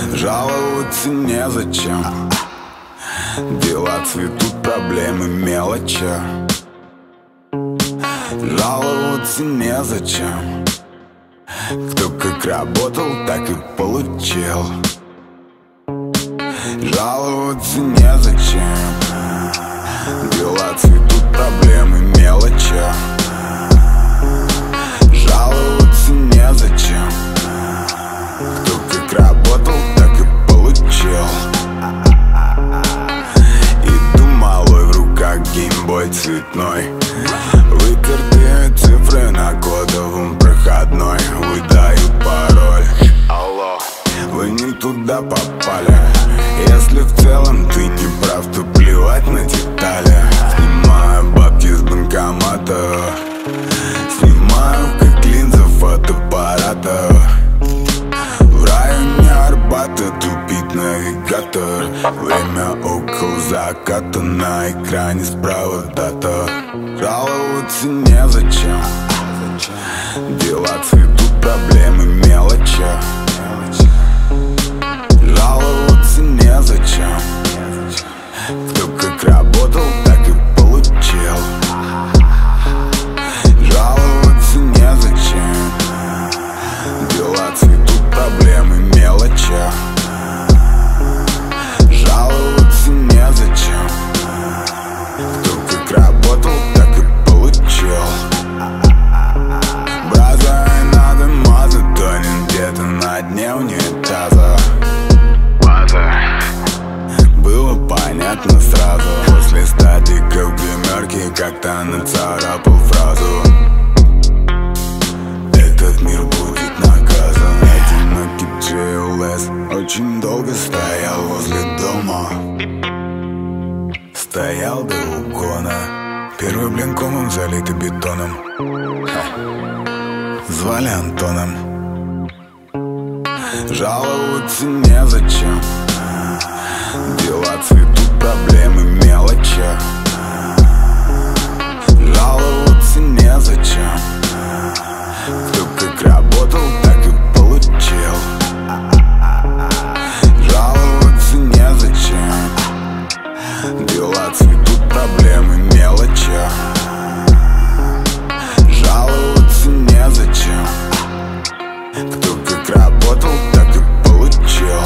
Жаловаться незачем, дела цветут, проблемы мелочи. Жаловаться незачем, кто как работал, так и получил. Жаловаться незачем, дела цветут, проблемы мелочи. Жаловаться незачем, кто как работал, так и получил. Иду малой, в руках геймбой цветной, вытертые цифры на кодовом проходной. Выдаю пароль. Алло, вы не туда попали. Если в целом ты не прав, то плевать на детали. Снимаю бабки с банкомата, снимаю как линза фотоаппарата. В районе Арбата тупит навигатор. Время около заката, на экране справа дата. Жаловаться незачем, дела цветут, проблемы мелочи. Жаловаться незачем, кто как работал, так и получил. Жаловаться незачем, дела цветут, проблемы мелочи. Жаловаться незачем, кто как работал, так и получил. Браза, и надо мазать, тонет где-то на дне унитаза. Было понятно сразу, после статика в гримерке как-то нацарапал фразу: этот мир будет наказан. Одинокий GLS очень долго стоял возле дома, стоял до угона. Первый блин комом залитый бетоном. Звали Антоном. Жаловаться незачем, дела цветут, проблемы мелочи. Жаловаться незачем, кто как работал, так и получил. Жаловаться незачем, дела цветут, проблемы мелочи. Жаловаться незачем, кто как работал, так и получил.